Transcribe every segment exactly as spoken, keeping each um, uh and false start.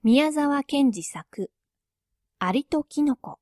宮沢賢治作、アリとキノコ。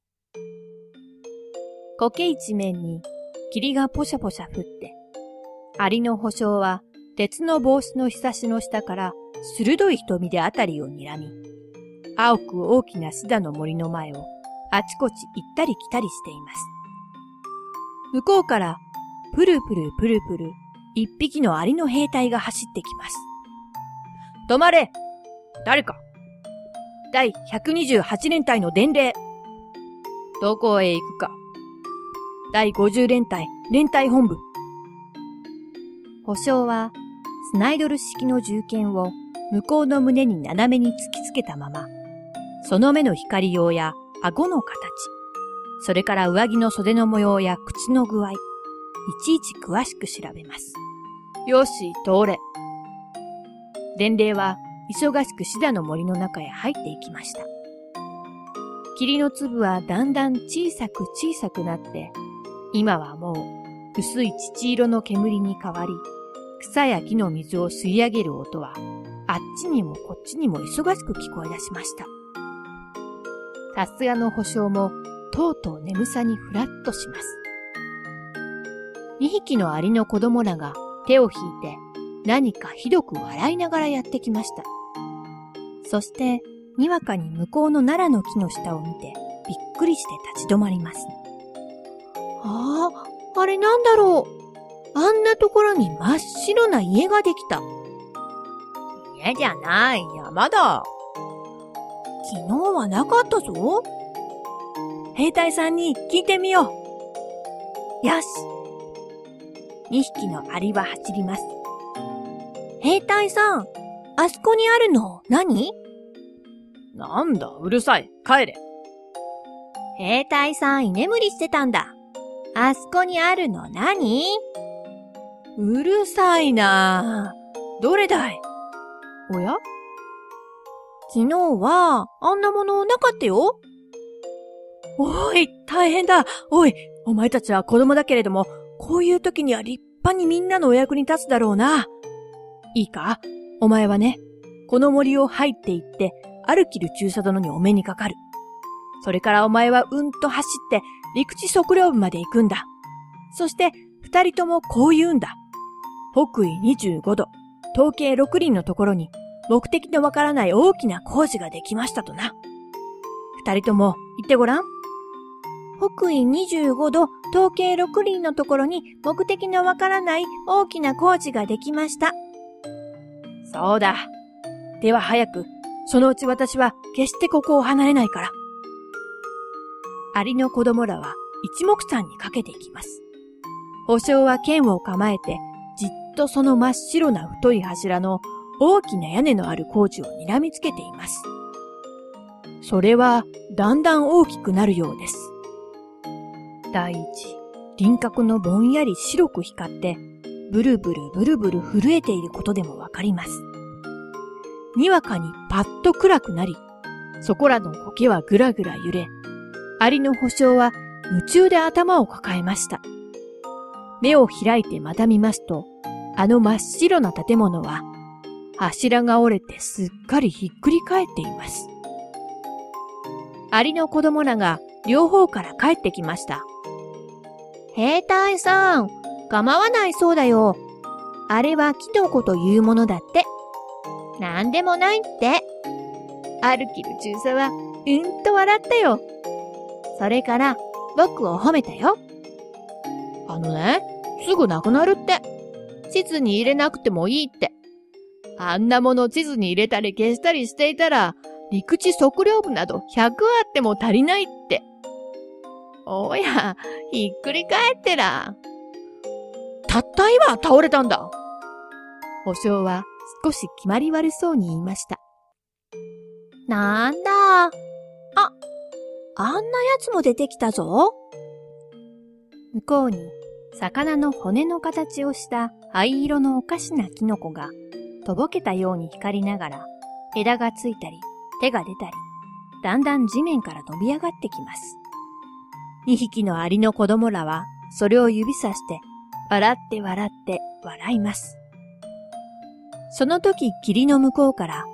苔一面に霧がポシャポシャ降って、アリの保証は鉄の帽子のひさしの下から鋭い瞳であたりを睨み、青く大きなシダの森の前をあちこち行ったり来たりしています。向こうからプルプルプルプル一匹のアリの兵隊が走ってきます。止まれ！誰か！第ひゃくにじゅうはち連隊の伝令。どこへ行くか。第ごじゅう連隊、連隊本部。保証は、スナイドル式の銃剣を向こうの胸に斜めに突きつけたまま、その目の光用や顎の形、それから上着の袖の模様や口の具合、いちいち詳しく調べます。よし、通れ。伝令は、忙しくシダの森の中へ入っていきました。霧の粒はだんだん小さく小さくなって、今はもう薄い乳色の煙に変わり、草や木の水を吸い上げる音は、あっちにもこっちにも忙しく聞こえ出しました。さすがの保証も、とうとう眠さにふらっとします。二匹のアリの子供らが手を引いて、何かひどく笑いながらやってきました。そして、にわかに向こうの奈良の木の下を見て、びっくりして立ち止まります。ああ、あれなんだろう。あんなところに真っ白な家ができた。 家じゃない、山だ。 昨日はなかったぞ。兵隊さんに聞いてみよう。よし。二匹のアリは走ります。兵隊さん、あそこにあるの何？ なんだ、うるさい。帰れ。 兵隊さん居眠りしてたんだ。あそこにあるの何？うるさいなぁ。どれだい？おや？昨日はあんなものなかったよ。おい、大変だ。おい、お前たちは子供だけれども、こういう時には立派にみんなのお役に立つだろうな。いいか？お前はね、この森を入っていって、アルキル中佐殿にお目にかかる。それからお前はうんと走って、陸地測量部まで行くんだ。そして、二人ともこう言うんだ。北緯にじゅうごど、東経ろく輪のところに、目的のわからない大きな工事ができましたとな。二人とも言ってごらん。北緯にじゅうごど、東経ろく輪のところに、目的のわからない大きな工事ができました。そうだ。では早く、そのうち私は決してここを離れないから。アリの子供らは一目散にかけていきます。保証は剣を構えて、じっとその真っ白な太い柱の大きな屋根のある工事を睨みつけています。それはだんだん大きくなるようです。第一、輪郭のぼんやり白く光って、ブルブルブルブル震えていることでもわかります。にわかにパッと暗くなり、そこらの苔はぐらぐら揺れ、アリの保証は夢中で頭を抱えました。目を開いてまた見ますと、あの真っ白な建物は、柱が折れてすっかりひっくり返っています。アリの子供らが両方から帰ってきました。兵隊さん、構わないそうだよ。あれはキノコというものだって。なんでもないって。アルキル中佐はうんと笑ったよ。それから僕を褒めたよ。あのね、すぐなくなるって。地図に入れなくてもいいって。あんなもの地図に入れたり消したりしていたら、陸地測量部などひゃくあっても足りないって。おや、ひっくり返ってら。たった今倒れたんだ。保証は少し決まり悪そうに言いました。なんだ。あ、あんなやつも出てきたぞ。向こうに魚の骨の形をした灰色のおかしなキノコがとぼけたように光りながら枝がついたり手が出たりだんだん地面から伸び上がってきます。二匹のアリの子供らはそれを指さして笑って笑って笑います。その時霧の向こうから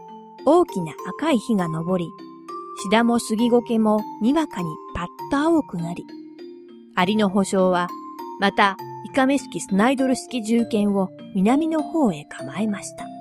大きな赤い火が昇り、シダも杉苔もにわかにパッと青くなり、アリの保証は、またイカメ式スナイドル式銃剣を南の方へ構えました。